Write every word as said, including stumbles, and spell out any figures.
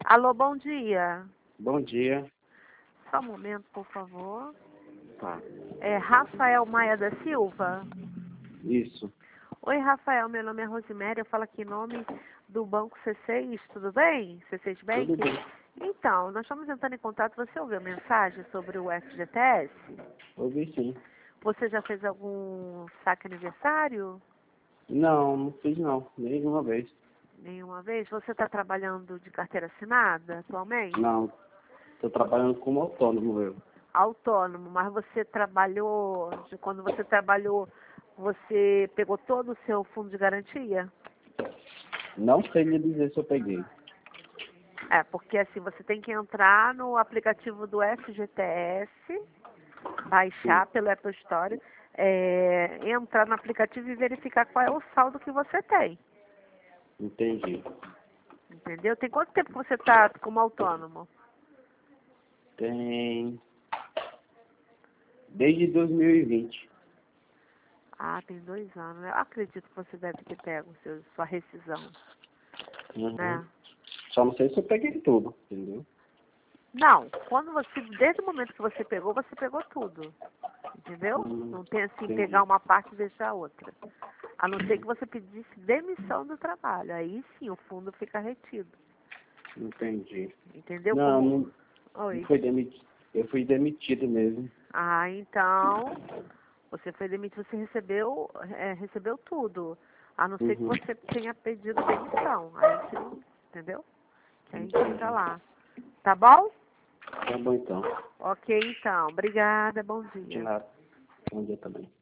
Alô, bom dia. Bom dia. Só um momento, por favor. Tá. É Rafael Maia da Silva? Isso. Oi, Rafael, meu nome é Rosiméria, eu falo aqui em nome do Banco C seis, tudo bem? C seis Bank? Tudo bem. Então, nós estamos entrando em contato, você ouviu a mensagem sobre o F G T S? Ouvi sim. Você já fez algum saque aniversário? Não, não fiz não. Nenhuma vez. Nenhuma vez? Você está trabalhando de carteira assinada atualmente? Não. Estou trabalhando como autônomo eu. Autônomo, mas você trabalhou, quando você trabalhou, você pegou todo o seu fundo de garantia? Não sei lhe dizer se eu peguei. É, porque assim, você tem que entrar no aplicativo do F G T S, baixar Sim. pelo Apple Store, é, entrar no aplicativo e verificar qual é o saldo que você tem. Entendi. Entendeu? Tem quanto tempo que você está como autônomo? Tem... Desde dois mil e vinte. Ah, tem dois anos. Eu acredito que você deve ter pego seu, sua rescisão, Uhum. né? Só não sei se eu peguei tudo, entendeu? Não, quando você, desde o momento que você pegou, você pegou tudo. Entendeu? Hum, Não tem assim, pegar entendi. uma parte e deixar a outra. A não ser que você pedisse demissão do trabalho. Aí sim o fundo fica retido. Entendi. Entendeu? Não, Como. não, não Oi. foi demitido. Eu fui demitido mesmo. Ah, então. Você foi demitido, você recebeu, é, recebeu tudo. A não ser que Uhum. você tenha pedido demissão. Aí sim, entendeu? Que aí Entendi. fica lá. Tá bom? Tá bom então. Ok, então. Obrigada, bom De dia. nada. Bom dia também.